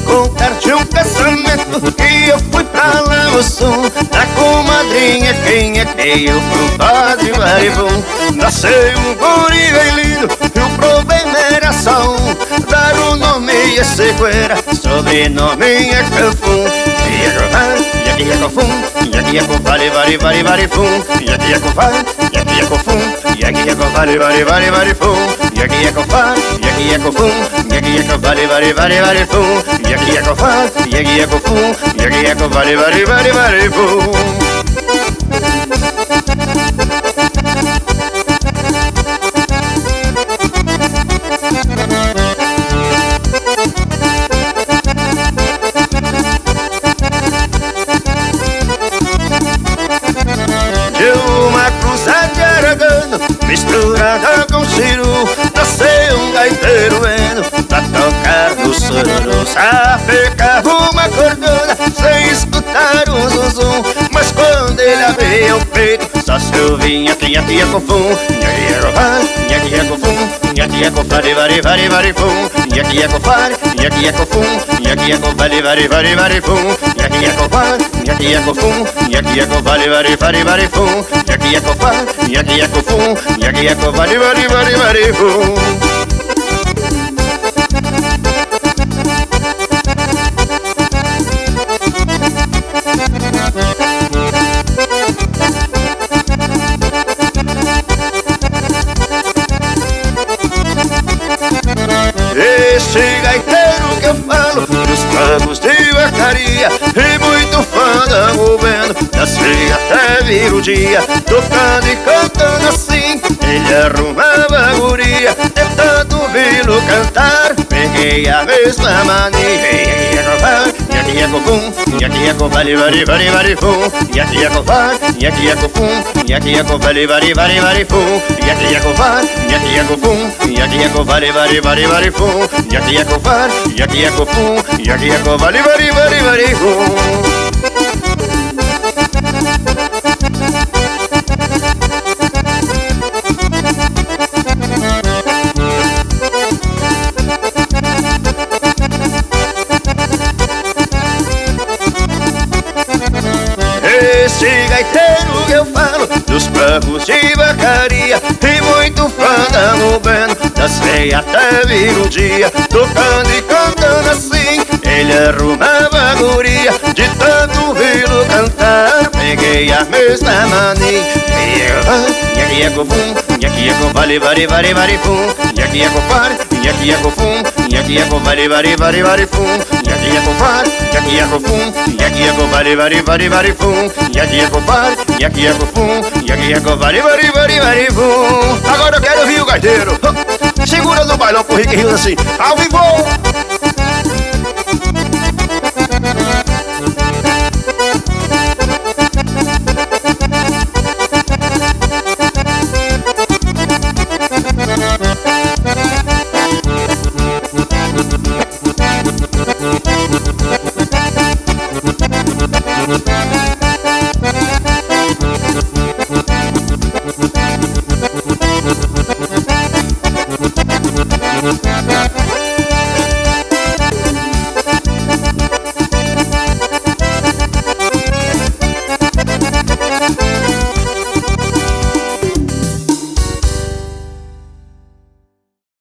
contar de um casamento que eu fui pra lá no sul. Da comadrinha quem é que eu pro padre Maribum. Nasceu um guri bem lindo e o problema era só um: dar o nome e sequeira, sobrenome é Cafum. E aqui é Cafum, e aqui é Cafum, vale, vale, vale, vale, fum. E aqui é Cafum, e aqui é Cafum, e aqui é Cafum, vale, vale, vale, vale, fum. E aqui é Cafum, e aqui é Cafum, e aqui é Cafum, vale, vale, vale, vale, fum. E aqui é Cafum, e aqui é Cafum, e aqui é Cafum, vale, vale, vale, vale, fum. Uma cruzada de aragano misturada com ciru, nasceu um gaiteiro bueno pra tocar no sororô. Sapecava uma cordona sem escutar o zuzum, mas quando ele abria o peito só se ouvia aqui é Cofum. E aqui é Cofar, e aqui é Cofum, e aqui é Cofar, vari, vari, vari, fum. E aqui é Cofar, e aqui é Cofum, e aqui é Cofar, vari, vari, vari, fum. E aqui é Cofar, e aqui é Cofum, e aqui é Cofar, vari, vari, vari, fum. E aqui é Cofar, e aqui é Cofum, e aqui é Cofar, vari, vari, vari, fum. Esse gaiteiro que eu falo dos pagos de vacaria, e muito fã da governo, das feiras até vir o dia, tocando e cantando assim, ele arrumava a guria. De tanto vi-lo cantar, peguei a mesma mania. E aqui é Cofum, e aqui é Cofum, vale, vale, vale, vale, fum. E aqui é Cofar, e aqui é Cofum, e aqui é Cofum, vale, vale, vale, vale, fum. E aqui é Cofar, e aqui é Cofum, e aqui é Cofum, vale, vale, vale, vale, fum. E aqui é Cofar, e aqui é Cofum, e aqui é Cofum, vale, vale, vale, vale, fum. Esse gaiteiro que eu falo dos pagos de vacaria, e muito fã da governo, das feiras até vir o dia, tocando e cantando assim, ele arrumava a guria. De tanto vi-lo cantar, peguei a mesma mania. E aqui é Cofum, e aqui é Cofum, vale, vale, vale, vale, fum. E aqui é Cofar, e aqui é Cofum, e aqui é Cofum, vale, vale, vale, vale, fum. E aqui é Cofar, e aqui é Cofum, e aqui é Cofum, vale, vale, vale, vale, fum. E aqui é Cofar, e aqui é Cofum, e aqui é Cofum, vale, vale, vale, vale, fum. Agora eu quero ouvir o gaiteiro segura no bailão com o Rick Rio assim, ao vivo.